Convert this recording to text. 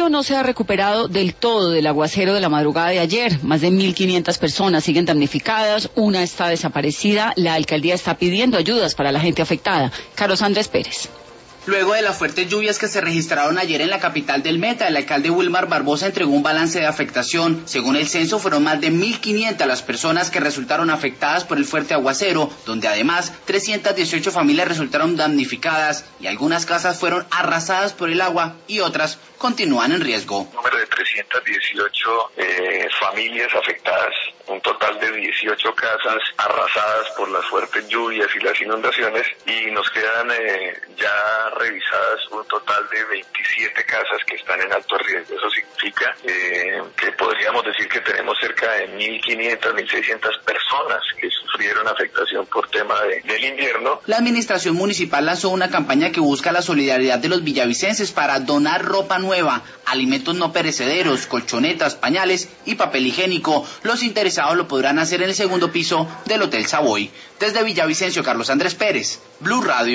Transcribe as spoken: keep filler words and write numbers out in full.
no se ha recuperado del todo del aguacero de la madrugada de ayer. Más de mil quinientas personas siguen damnificadas, una está desaparecida. La alcaldía está pidiendo ayudas para la gente afectada. Carlos Andrés Pérez. Luego de las fuertes lluvias que se registraron ayer en la capital del Meta, el alcalde Wilmar Barbosa entregó un balance de afectación. Según el censo, fueron más de mil quinientas las personas que resultaron afectadas por el fuerte aguacero, donde además trescientas dieciocho familias resultaron damnificadas y algunas casas fueron arrasadas por el agua y otras continúan en riesgo. Número de trescientas dieciocho eh, familias afectadas, un total de dieciocho casas arrasadas por las fuertes lluvias y las inundaciones, y nos quedan eh, ya revisadas un total de veintisiete casas que están en alto riesgo. Eso significa eh, que podríamos decir que tenemos cerca de mil quinientas, mil seiscientas personas que sufrieron afectación por tema de, del invierno. La administración municipal lanzó una campaña que busca la solidaridad de los villavicenses para donar ropa nueva, alimentos no perecederos, colchonetas, pañales y papel higiénico. Los interesados lo podrán hacer en el segundo piso del Hotel Savoy. Desde Villavicencio, Carlos Andrés Pérez, Blue Radio.